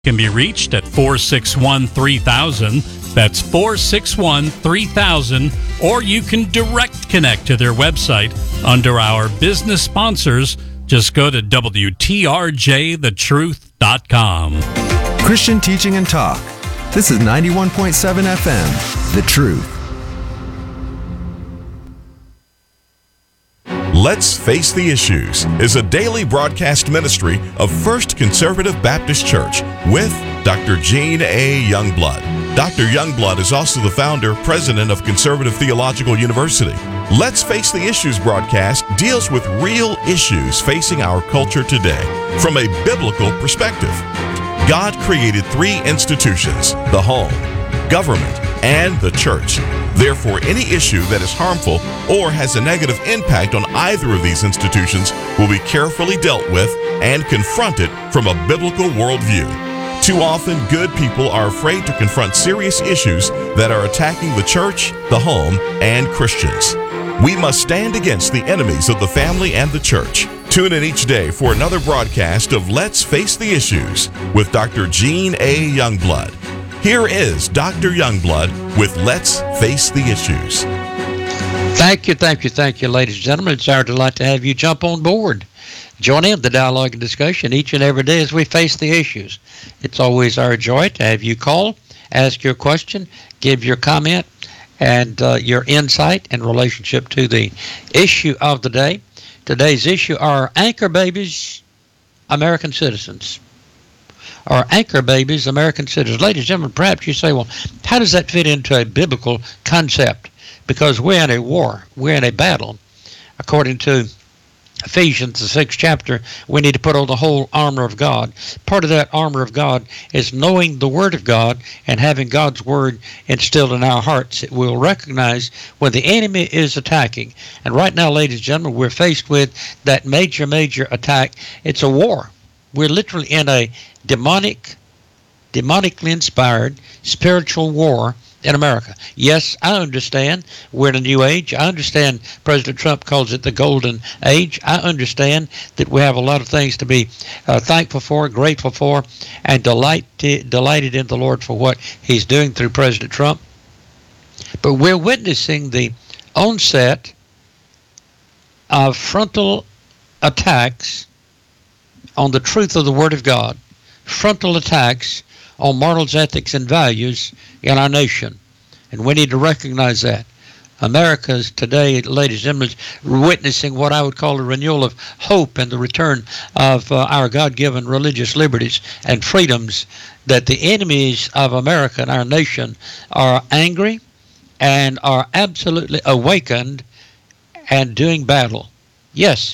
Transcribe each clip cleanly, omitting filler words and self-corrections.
Can be reached at 461-3000. That's 461-3000. Or you can direct connect to their website under our business sponsors. Just go to WTRJTheTruth.com. Christian teaching and talk. This is 91.7 FM, The Truth. Let's Face the Issues is a daily broadcast ministry of First Conservative Baptist Church with Dr. Gene A. Youngblood. Dr. Youngblood is also the founder, president of Conservative Theological University. Let's Face the Issues broadcast deals with real issues facing our culture today from a biblical perspective. God created three institutions: the home, government, and the church. Therefore, any issue that is harmful or has a negative impact on either of these institutions will be carefully dealt with and confronted from a biblical worldview. Too often, good people are afraid to confront serious issues that are attacking the church, the home, and Christians. We must stand against the enemies of the family and the church. Tune in each day for another broadcast of Let's Face the Issues with Dr. Gene A. Youngblood. Here is Dr. Youngblood with Let's Face the Issues. Thank you, ladies and gentlemen. It's our delight to have you jump on board. Join in the dialogue and discussion each and every day as we face the issues. It's always our joy to have you call, ask your question, give your comment, and your insight in relationship to the issue of the day. Today's issue are anchor babies, American citizens. Are anchor babies American citizens? Ladies and gentlemen, perhaps you say, well, how does that fit into a biblical concept? Because we're in a war, we're in a battle. According to Ephesians, the 6th chapter, we need to put on the whole armor of God. Part of that armor of God is knowing the Word of God and having God's Word instilled in our hearts. It will recognize when the enemy is attacking. And right now, ladies and gentlemen, we're faced with that major attack. It's a war. We're literally in a demonically inspired spiritual war in America. Yes, I understand we're in a new age. I understand President Trump calls it the golden age. I understand that we have a lot of things to be thankful for, grateful for, and delighted in the Lord for what he's doing through President Trump. But we're witnessing the onset of frontal attacks on the truth of the Word of God, frontal attacks on morals, ethics, and values in our nation. And we need to recognize that. America's today, ladies and gentlemen, is witnessing what I would call a renewal of hope and the return of our God-given religious liberties and freedoms, that the enemies of America and our nation are angry and are absolutely awakened and doing battle. Yes,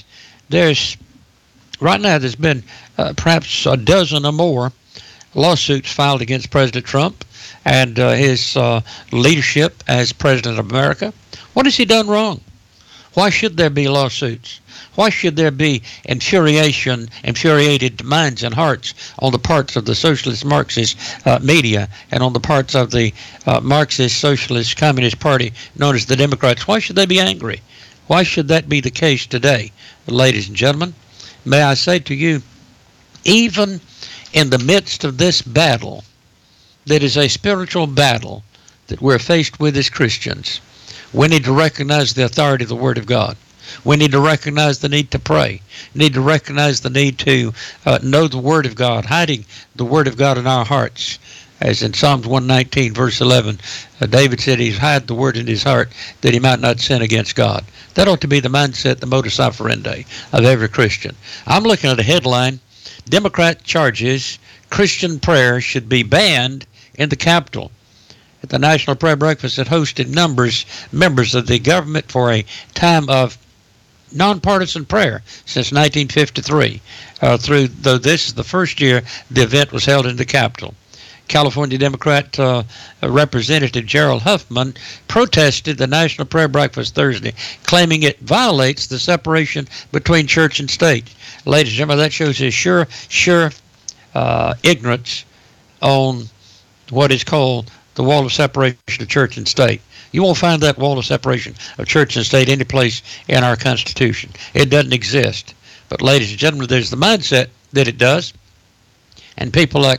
right now there's been perhaps a dozen or more lawsuits filed against President Trump and his leadership as President of America. What has he done wrong? Why should there be lawsuits? Why should there be infuriated minds and hearts on the parts of the socialist Marxist media and on the parts of the Marxist Socialist Communist Party known as the Democrats? Why should they be angry? Why should that be the case today? Ladies and gentlemen, may I say to you, even in the midst of this battle, that is a spiritual battle that we're faced with as Christians, we need to recognize the authority of the Word of God. We need to recognize the need to pray. We need to recognize the need to know the Word of God, hiding the Word of God in our hearts. As in Psalms 119, verse 11, David said he's hid the Word in his heart that he might not sin against God. That ought to be the mindset, the modus operandi of every Christian. I'm looking at a headline: Democrat charges Christian prayer should be banned in the Capitol. At the National Prayer Breakfast, it hosted members of the government for a time of nonpartisan prayer since 1953. Though this is the first year the event was held in the Capitol. California Democrat Representative Gerald Huffman protested the National Prayer Breakfast Thursday, claiming it violates the separation between church and state. Ladies and gentlemen, that shows his sure ignorance on what is called the wall of separation of church and state. You won't find that wall of separation of church and state any place in our Constitution. It doesn't exist. But ladies and gentlemen, there's the mindset that it does. And people like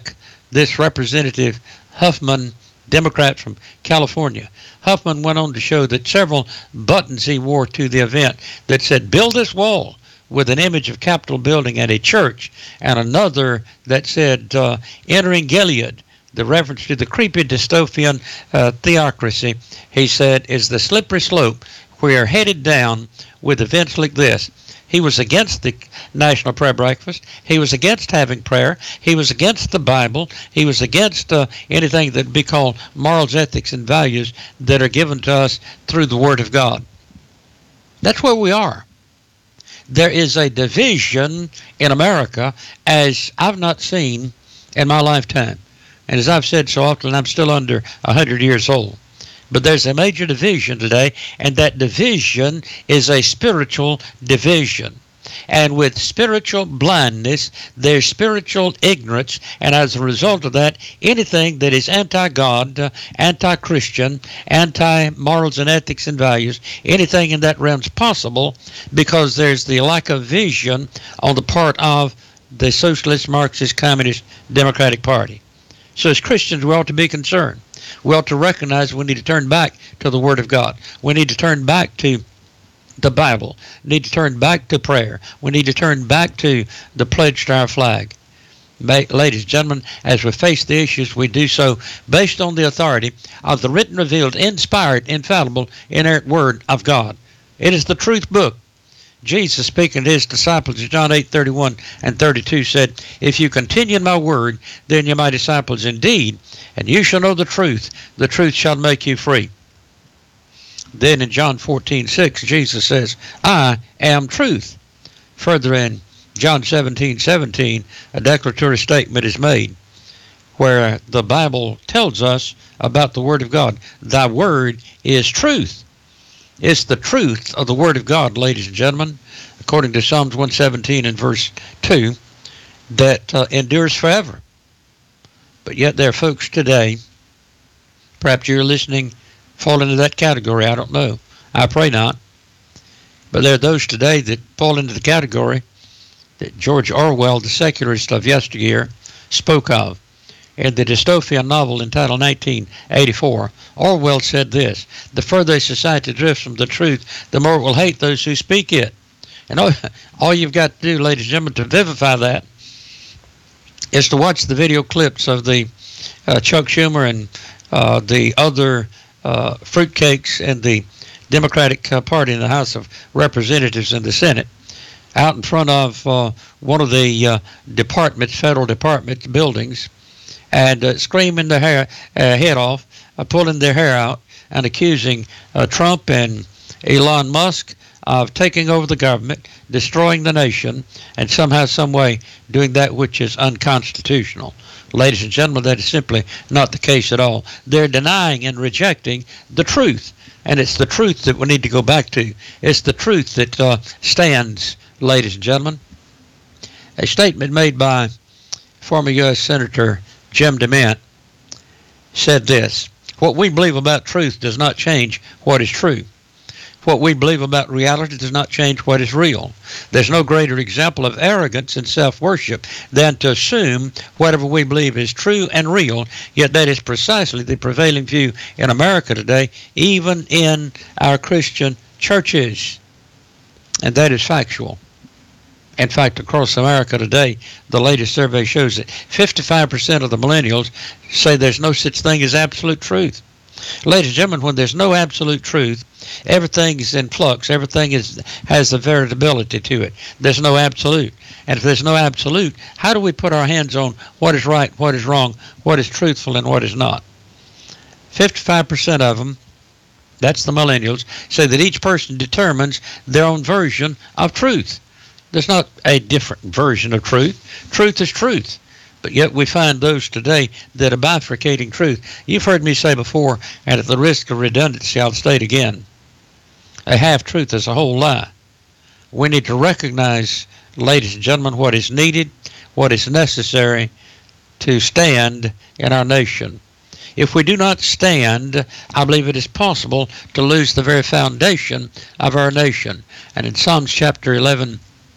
this Representative Huffman, Democrat from California. Huffman went on to show that several buttons he wore to the event that said, "Build this wall," with an image of Capitol building and a church, and another that said, "Entering Gilead," the reference to the creepy dystopian theocracy, he said, is the slippery slope we are headed down with events like this. He was against the National Prayer Breakfast. He was against having prayer. He was against the Bible. He was against anything that would be called morals, ethics, and values that are given to us through the Word of God. That's where we are. There is a division in America as I've not seen in my lifetime. And as I've said so often, I'm still under 100 years old. But there's a major division today, and that division is a spiritual division. And with spiritual blindness, there's spiritual ignorance, and as a result of that, anything that is anti-God, anti-Christian, anti-morals and ethics and values, anything in that realm is possible because there's the lack of vision on the part of the Socialist, Marxist, Communist, Democratic Party. So as Christians, we ought to be concerned. We ought to recognize we need to turn back to the Word of God. We need to turn back to the Bible. We need to turn back to prayer. We need to turn back to the pledge to our flag. Ladies and gentlemen, as we face the issues, we do so based on the authority of the written, revealed, inspired, infallible, inerrant Word of God. It is the truth book. Jesus, speaking to his disciples in John 8:31 and 32, said, "If you continue in my word, then you're my disciples indeed, and you shall know the truth shall make you free." Then in John 14:6, Jesus says, "I am truth." Further in John 17:17, a declaratory statement is made where the Bible tells us about the Word of God. Thy word is truth. It's the truth of the Word of God, ladies and gentlemen, according to Psalms 117 and verse 2, that endures forever. But yet there are folks today, perhaps you're listening, fall into that category, I don't know. I pray not. But there are those today that fall into the category that George Orwell, the secularist of yesteryear, spoke of. In the dystopian novel entitled 1984, Orwell said this: "The further a society drifts from the truth, the more it will hate those who speak it." And all you've got to do, ladies and gentlemen, to vivify that is to watch the video clips of the Chuck Schumer and the other fruitcakes in the Democratic Party in the House of Representatives and the Senate, out in front of one of the federal departments buildings, and screaming their head off, pulling their hair out, and accusing Trump and Elon Musk of taking over the government, destroying the nation, and somehow, some way doing that which is unconstitutional. Ladies and gentlemen, that is simply not the case at all. They're denying and rejecting the truth, and it's the truth that we need to go back to. It's the truth that stands, ladies and gentlemen. A statement made by former U.S. Senator Jim DeMint said this: "What we believe about truth does not change what is true. What we believe about reality does not change what is real. There's no greater example of arrogance and self-worship than to assume whatever we believe is true and real, yet that is precisely the prevailing view in America today, even in our Christian churches." And that is factual. In fact, across America today, the latest survey shows that 55% of the millennials say there's no such thing as absolute truth. Ladies and gentlemen, when there's no absolute truth, everything is in flux. Everything has a variability to it. There's no absolute. And if there's no absolute, how do we put our hands on what is right, what is wrong, what is truthful, and what is not? 55% of them, that's the millennials, say that each person determines their own version of truth. There's not a different version of truth. Truth is truth. But yet we find those today that are bifurcating truth. You've heard me say before, and at the risk of redundancy, I'll state again, a half-truth is a whole lie. We need to recognize, ladies and gentlemen, what is needed, what is necessary to stand in our nation. If we do not stand, I believe it is possible to lose the very foundation of our nation. And in Psalms chapter 11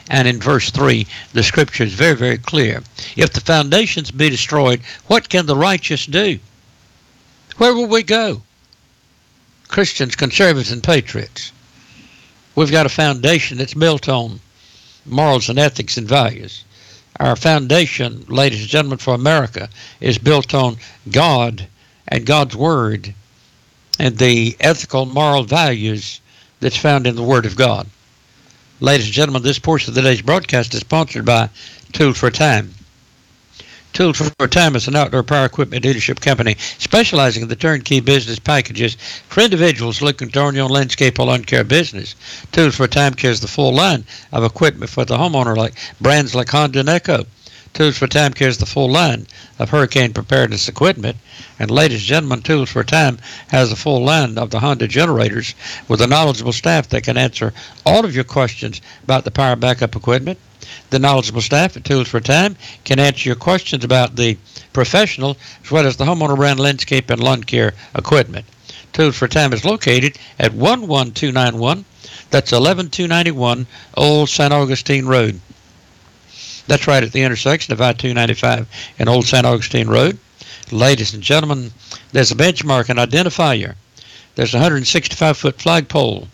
and in verse 3, the scripture is very, very clear. If the foundations be destroyed, what can the righteous do? Where will we go? Christians, conservatives, and patriots. We've got a foundation that's built on morals and ethics and values. Our foundation, ladies and gentlemen, for America is built on God and God's Word and the ethical, moral values that's found in the Word of God. Ladies and gentlemen, this portion of today's broadcast is sponsored by Tools for Time. Tools for Time is an outdoor power equipment dealership company specializing in the turnkey business packages for individuals looking to own your own landscape or lawn care business. Tools for Time carries the full line of equipment for the homeowner, like brands like Honda and Echo. Tools for Time carries the full line of hurricane preparedness equipment. And ladies and gentlemen, Tools for Time has a full line of the Honda generators with a knowledgeable staff that can answer all of your questions about the power backup equipment. The knowledgeable staff at Tools for Time can answer your questions about the professional as well as the homeowner brand landscape and lawn care equipment. Tools for Time is located at 11291. That's 11291 Old St. Augustine Road. That's right at the intersection of I-295 and Old St. Augustine Road. Ladies and gentlemen, there's a benchmark and identifier. There's a 165-foot flagpole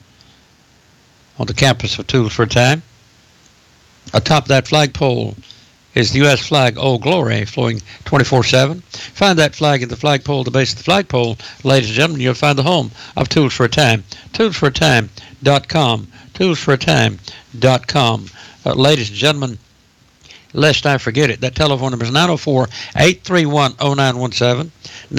on the campus of Tools for Time. Atop that flagpole is the U.S. flag, Old Glory, flowing 24/7. Find that flag at the flagpole, the base of the flagpole. Ladies and gentlemen, you'll find the home of Tools for Time. ToolsForTime.com. ToolsForTime.com. Ladies and gentlemen, lest I forget it, that telephone number is 904-831-0917.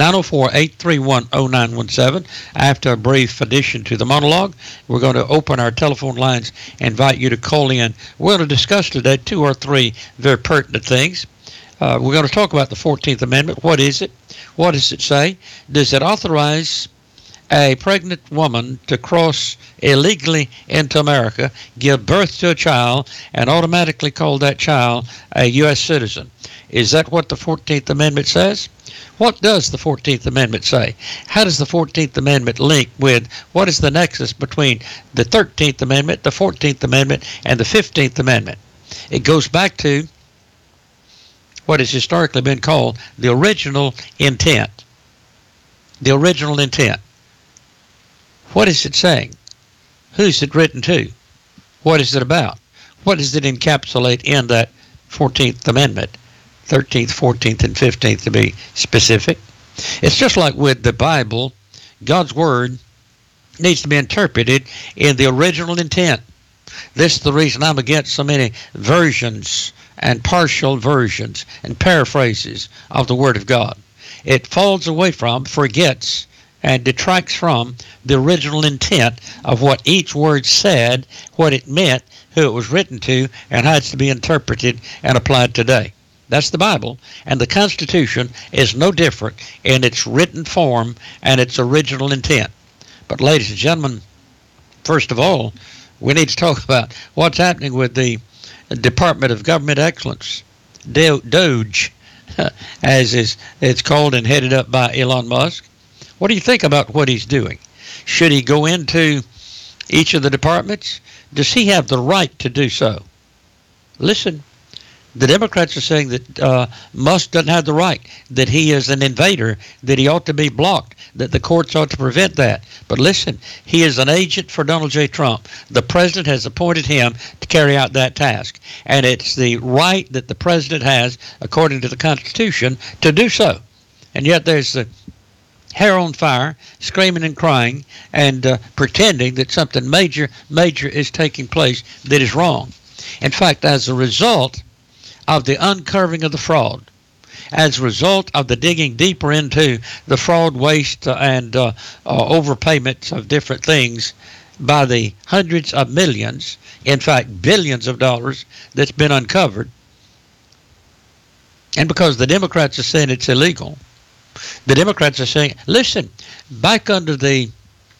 904-831-0917. After a brief addition to the monologue, we're going to open our telephone lines and invite you to call in. We're going to discuss today 2 or 3 very pertinent things. We're going to talk about the 14th Amendment. What is it? What does it say? Does it authorize a pregnant woman to cross illegally into America, give birth to a child, and automatically call that child a U.S. citizen? Is that what the 14th Amendment says? What does the 14th Amendment say? How does the 14th Amendment link with what is the nexus between the 13th Amendment, the 14th Amendment, and the 15th Amendment? It goes back to what has historically been called the original intent. The original intent. What is it saying? Who's it written to? What is it about? What does it encapsulate in that 14th Amendment? 13th, 14th, and 15th to be specific. It's just like with the Bible. God's Word needs to be interpreted in the original intent. This is the reason I'm against so many versions and partial versions and paraphrases of the Word of God. It falls away from, forgets, and detracts from the original intent of what each word said, what it meant, who it was written to, and how it's to be interpreted and applied today. That's the Bible, and the Constitution is no different in its written form and its original intent. But ladies and gentlemen, first of all, we need to talk about what's happening with the Department of Government Excellence, DOGE, as it's called and headed up by Elon Musk. What do you think about what he's doing? Should he go into each of the departments? Does he have the right to do so? Listen, the Democrats are saying that Musk doesn't have the right, that he is an invader, that he ought to be blocked, that the courts ought to prevent that. But listen, he is an agent for Donald J. Trump. The president has appointed him to carry out that task. And it's the right that the president has, according to the Constitution, to do so. And yet there's the hair on fire, screaming and crying, and pretending that something major is taking place that is wrong. In fact, as a result of the uncovering of the fraud, as a result of the digging deeper into the fraud, waste, and overpayments of different things by the hundreds of millions, in fact, billions of dollars that's been uncovered, and because the Democrats are saying it's illegal, the Democrats are saying, listen, back under the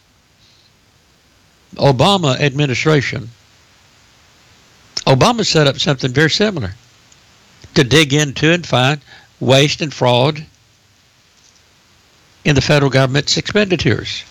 Obama administration, Obama set up something very similar to dig into and find waste and fraud in the federal government's expenditures.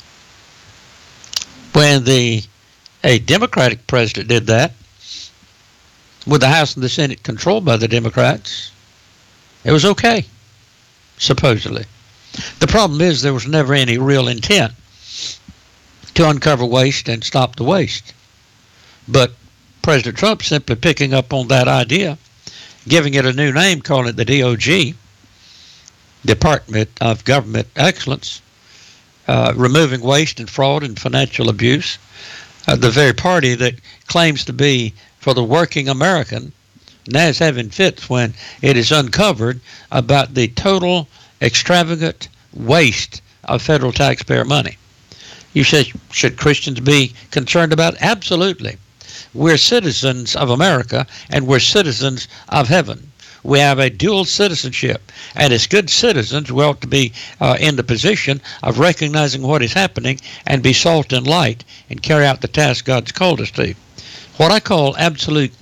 When a Democratic president did that, with the House and the Senate controlled by the Democrats, it was okay, supposedly. The problem is there was never any real intent to uncover waste and stop the waste. But President Trump simply picking up on that idea, giving it a new name, calling it the DOG, Department of Government Excellence, removing waste and fraud and financial abuse, the very party that claims to be for the working American, now is having fits when it is uncovered about the total extravagant waste of federal taxpayer money. You said, should Christians be concerned about it? Absolutely. We're citizens of America, and we're citizens of heaven. We have a dual citizenship, and as good citizens, we ought to be in the position of recognizing what is happening and be salt and light and carry out the task God's called us to. What I call absolute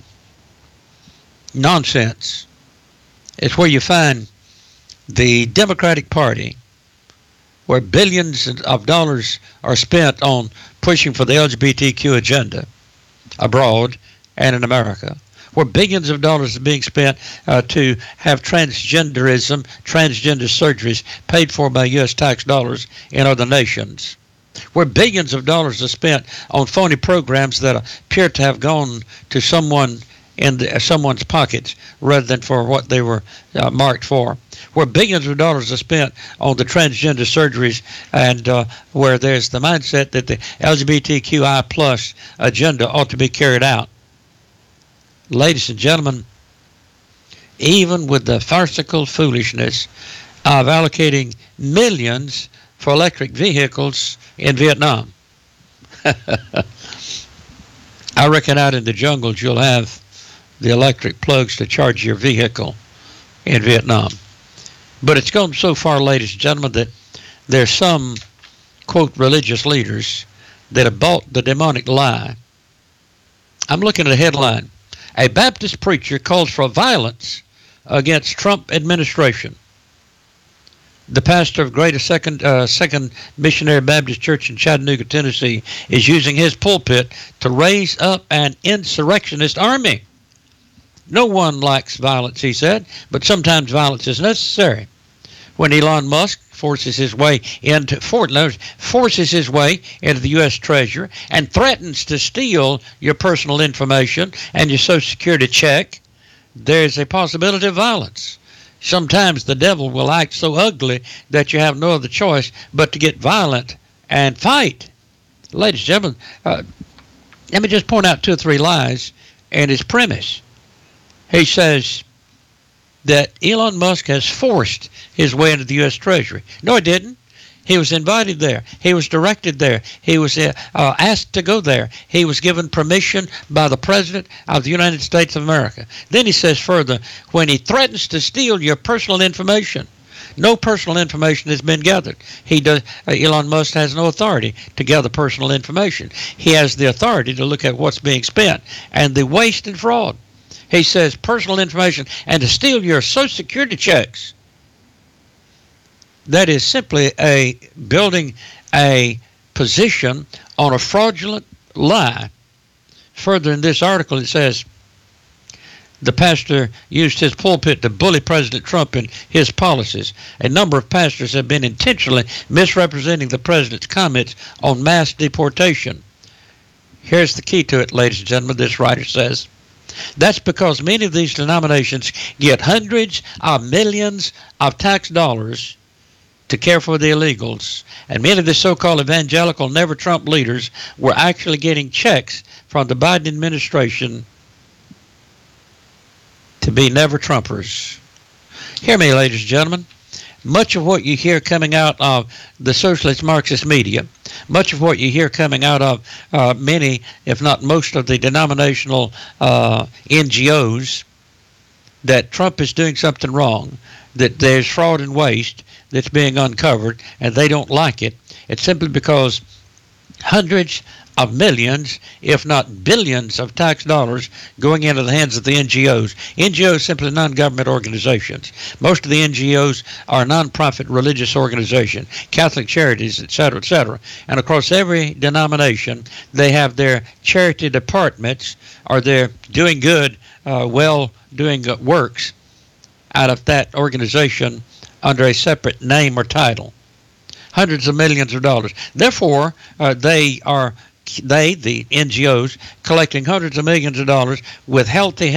nonsense is where you find the Democratic Party, where billions of dollars are spent on pushing for the LGBTQ agenda abroad and in America, where billions of dollars are being spent to have transgenderism, transgender surgeries paid for by U.S. tax dollars in other nations, where billions of dollars are spent on phony programs that appear to have gone to someone in someone's pockets rather than for what they were marked for, where billions of dollars are spent on the transgender surgeries, and where there's the mindset that the LGBTQI plus agenda ought to be carried out. Ladies and gentlemen, even with the farcical foolishness of allocating millions for electric vehicles in Vietnam, I reckon out in the jungles you'll have the electric plugs to charge your vehicle in Vietnam. But it's gone so far, ladies and gentlemen, that there's some, quote, religious leaders that have bought the demonic lie. I'm looking at a headline. A Baptist preacher calls for violence against Trump administration. The pastor of Greater Second Missionary Baptist Church in Chattanooga, Tennessee, is using his pulpit to raise up an insurrectionist army. No one likes violence, he said, but sometimes violence is necessary. When Elon Musk forces his way into the U.S. Treasury and threatens to steal your personal information and your Social Security check, there's a possibility of violence. Sometimes the devil will act so ugly that you have no other choice but to get violent and fight. Ladies and gentlemen, let me just point out 2 or 3 lies in his premise. He says that Elon Musk has forced his way into the U.S. Treasury. No, he didn't. He was invited there. He was directed there. He was asked to go there. He was given permission by the President of the United States of America. Then he says further, when he threatens to steal your personal information, no personal information has been gathered. Elon Musk has no authority to gather personal information. He has the authority to look at what's being spent and the waste and fraud. He says personal information and to steal your Social Security checks. That is simply building a position on a fraudulent lie. Further in this article, it says the pastor used his pulpit to bully President Trump and his policies. A number of pastors have been intentionally misrepresenting the president's comments on mass deportation. Here's the key to it, ladies and gentlemen, this writer says. That's because many of these denominations get hundreds of millions of tax dollars to care for the illegals, and many of the so-called evangelical never Trump leaders were actually getting checks from the Biden administration to be never Trumpers. Hear me, ladies and gentlemen. Much of what you hear coming out of the socialist Marxist media, much of what you hear coming out of many, if not most of the denominational NGOs, that Trump is doing something wrong, that there's fraud and waste that's being uncovered, and they don't like it. It's simply because hundreds of millions, if not billions, of tax dollars going into the hands of the NGOs. NGOs simply non-government organizations. Most of the NGOs are non-profit religious organizations, Catholic charities, etc., and across every denomination, they have their charity departments, or their doing good, doing works out of that organization under a separate name or title. Hundreds of millions of dollars. Therefore, the NGOs, collecting hundreds of millions of dollars with healthy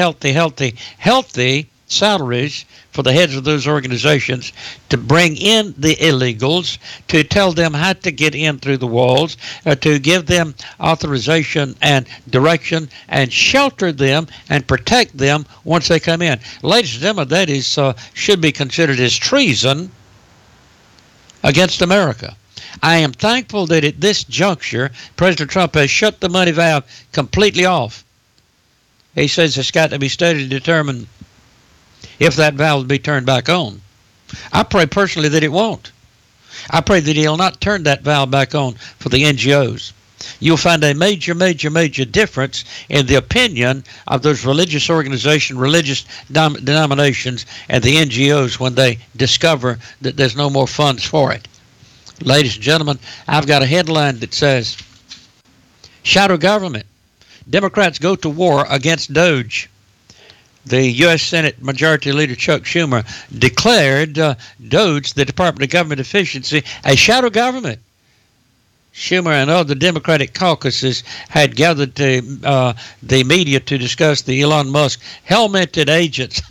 salaries for the heads of those organizations to bring in the illegals, to tell them how to get in through the walls, to give them authorization and direction, and shelter them and protect them once they come in. Ladies and gentlemen, that is should be considered as treason against America. I am thankful that at this juncture, President Trump has shut the money valve completely off. He says it's got to be studied to determine if that valve will be turned back on. I pray personally that it won't. I pray that he'll not turn that valve back on for the NGOs. You'll find a major difference in the opinion of those religious organizations, religious denominations, and the NGOs when they discover that there's no more funds for it. Ladies and gentlemen, I've got a headline that says, Shadow Government. Democrats go to war against DOGE. The U.S. Senate Majority Leader Chuck Schumer declared DOGE, the Department of Government Efficiency, a shadow government. Schumer and other Democratic caucuses had gathered the media to discuss the Elon Musk helmeted agency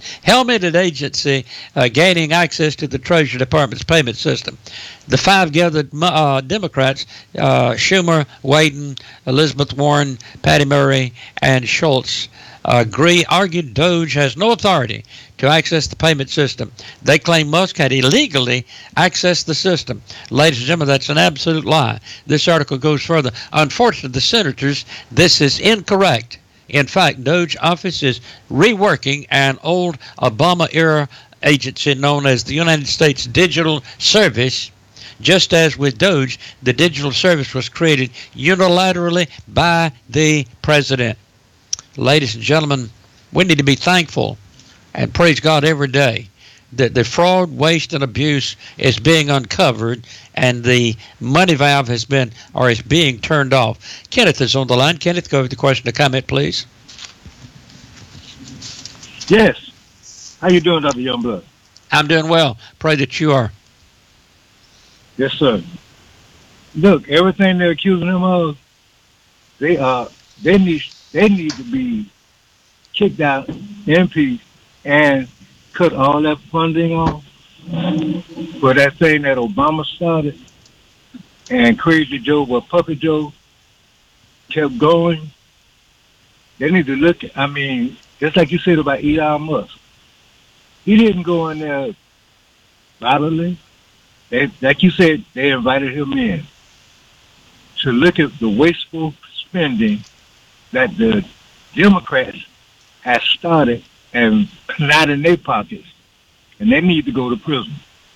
gaining access to the Treasury Department's payment system. The five gathered Democrats, Schumer, Wyden, Elizabeth Warren, Patty Murray, and Schultz, argued DOGE has no authority to access the payment system. They claim Musk had illegally accessed the system. Ladies and gentlemen, that's an absolute lie. This article goes further. Unfortunately, the senators, this is incorrect. In fact, DOGE office is reworking an old Obama-era agency known as the United States Digital Service. Just as with DOGE, the digital service was created unilaterally by the president. Ladies and gentlemen, we need to be thankful and praise God every day that the fraud, waste, and abuse is being uncovered and the money valve is being turned off. Kenneth is on the line. Kenneth, go with the question or comment, please. Yes. How you doing, Dr. Youngblood? I'm doing well. Pray that you are. Yes, sir. Look, everything they're accusing him of, they need to be kicked out, impeached, and cut all that funding off for that thing that Obama started, and Crazy Joe, Puppet Joe, kept going. They need to look at, just like you said about Elon Musk. He didn't go in there bodily. Like you said, they invited him in to look at the wasteful spending that the Democrats have started and not in their pockets, and they need to go to prison.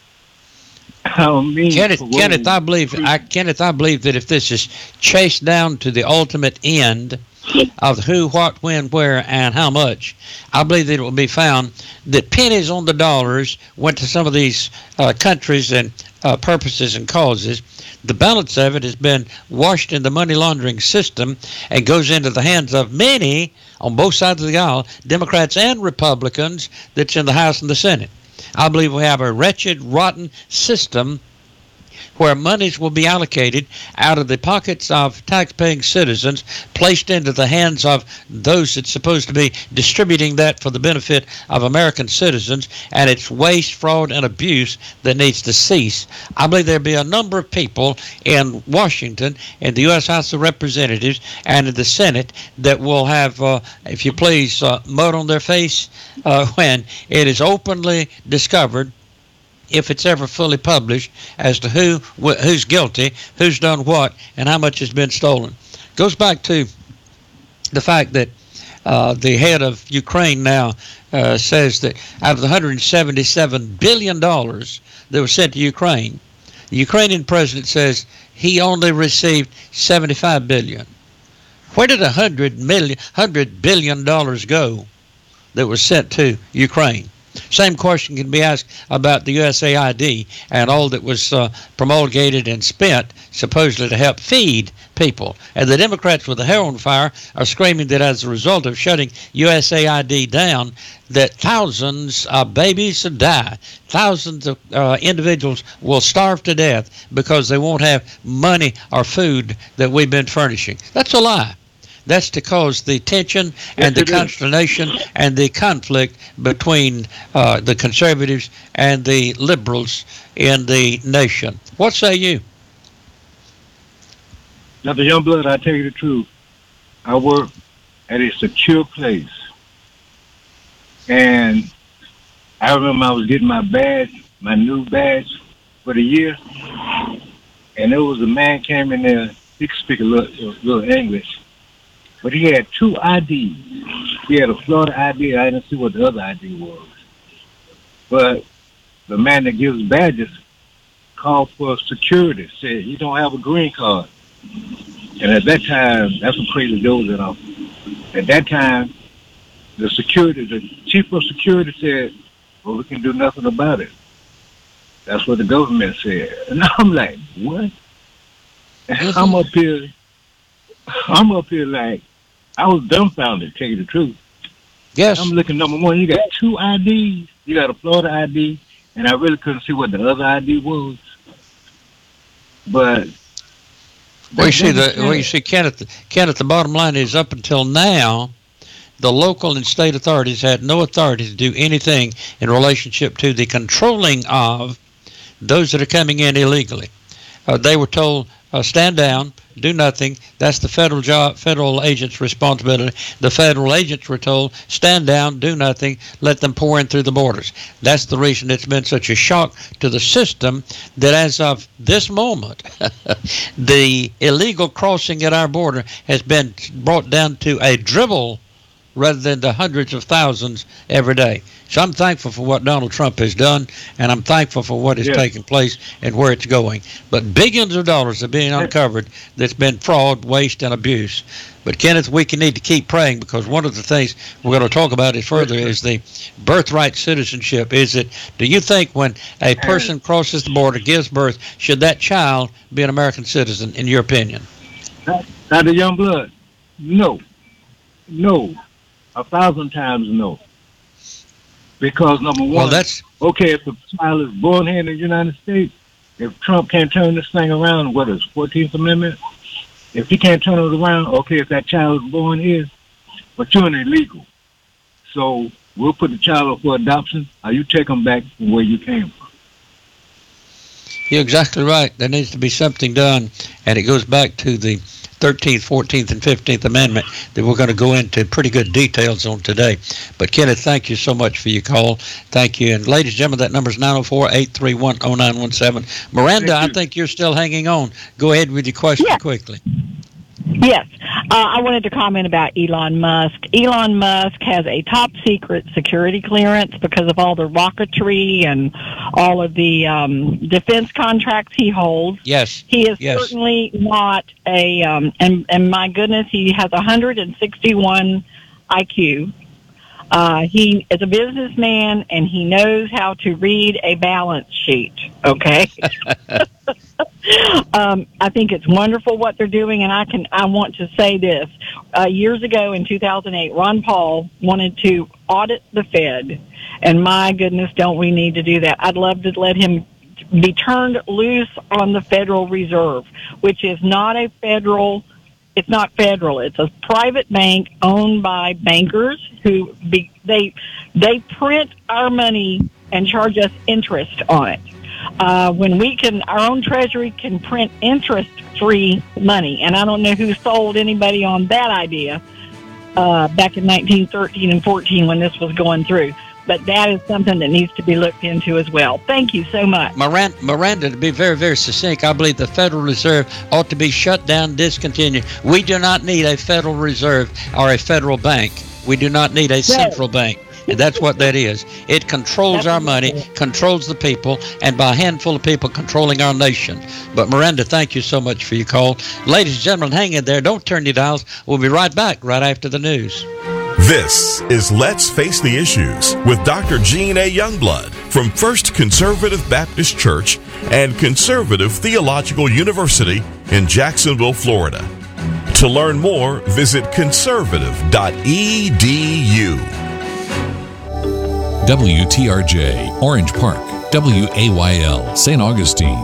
Kenneth, I believe that if this is chased down to the ultimate end of who, what, when, where, and how much, I believe that it will be found that pennies on the dollars went to some of these countries and purposes and causes. The balance of it has been washed in the money laundering system and goes into the hands of many on both sides of the aisle, Democrats and Republicans, that's in the House and the Senate. I believe we have a wretched, rotten system where monies will be allocated out of the pockets of tax-paying citizens, placed into the hands of those that's supposed to be distributing that for the benefit of American citizens, and it's waste, fraud, and abuse that needs to cease. I believe there'll be a number of people in Washington, in the U.S. House of Representatives, and in the Senate that will have, if you please, mud on their face when it is openly discovered, if it's ever fully published, as to who's guilty, who's done what, and how much has been stolen. Goes back to the fact that the head of Ukraine now says that out of the $177 billion that was sent to Ukraine, The Ukrainian president says he only received $75 billion. Where did $100 billion go that was sent to Ukraine? Same question can be asked about the USAID and all that was promulgated and spent supposedly to help feed people. And the Democrats with the hair on fire are screaming that as a result of shutting USAID down, that thousands of babies die. Thousands of individuals will starve to death because they won't have money or food that we've been furnishing. That's a lie. That's to cause the tension and the consternation and the conflict between the conservatives and the liberals in the nation. What say you? Dr. Youngblood, I tell you the truth. I work at a secure place. And I remember I was getting my badge, my new badge for the year. And there was a man came in there, he could speak a little English. But he had two IDs. He had a Florida ID. I didn't see what the other ID was. But the man that gives badges called for security, said he don't have a green card. And at that time, that's some crazy doors that off. At that time, the chief of security said, well, we can do nothing about it. That's what the government said. And I'm like, what? And I'm up here like, I was dumbfounded, to tell you the truth. Yes. I'm looking, number one, you got two IDs. You got a Florida ID, and I really couldn't see what the other ID was. But you see, Kenneth, the bottom line is up until now, the local and state authorities had no authority to do anything in relationship to the controlling of those that are coming in illegally. They were told, stand down, do nothing. That's the federal agent's responsibility. The federal agents were told, stand down, do nothing, let them pour in through the borders. That's the reason it's been such a shock to the system that as of this moment, the illegal crossing at our border has been brought down to a dribble rather than the hundreds of thousands every day. So I'm thankful for what Donald Trump has done, and I'm thankful for what is taking place and where it's going. But billions of dollars are being uncovered that's been fraud, waste, and abuse. But, Kenneth, we need to keep praying, because one of the things we're going to talk about is further is the birthright citizenship. Do you think when a person crosses the border, gives birth, should that child be an American citizen, in your opinion? Dr. Youngblood, no. 1,000 times no. Because number one, okay, if the child is born here in the United States, if Trump can't turn this thing around, what is 14th Amendment? If he can't turn it around, okay, if that child is born here, but you're an illegal. So we'll put the child up for adoption, or you take them back from where you came from. You're exactly right. There needs to be something done, and it goes back to the 13th, 14th, and 15th Amendment that we're going to go into pretty good details on today. But, Kenneth, thank you so much for your call. Thank you. And, ladies and gentlemen, that number is 904-831-0917. Miranda, I think you're still hanging on. Go ahead with your question quickly. Yes. I wanted to comment about Elon Musk. Elon Musk has a top secret security clearance because of all the rocketry and all of the defense contracts he holds. Yes. He is certainly not and my goodness, he has 161 IQ. He is a businessman, and he knows how to read a balance sheet, okay? I think it's wonderful what they're doing, and I want to say this. Years ago in 2008, Ron Paul wanted to audit the Fed, and my goodness, don't we need to do that? I'd love to let him be turned loose on the Federal Reserve, which is not a federal. It's not federal. It's a private bank owned by bankers who they print our money and charge us interest on it. When our own Treasury can print interest-free money, and I don't know who sold anybody on that idea back in 1913 and 14 when this was going through. But that is something that needs to be looked into as well. Thank you so much. Miranda, to be very, very succinct, I believe the Federal Reserve ought to be shut down, discontinued. We do not need a Federal Reserve or a federal bank. We do not need a central bank. And that's what that is. It controls our money, controls the people, and by a handful of people controlling our nation. But Miranda, thank you so much for your call. Ladies and gentlemen, hang in there. Don't turn your dials. We'll be right back right after the news. This is Let's Face the Issues with Dr. Gene A. Youngblood from First Conservative Baptist Church and Conservative Theological University in Jacksonville, Florida. To learn more, visit conservative.edu. WTRJ, Orange Park, WAYL, St. Augustine.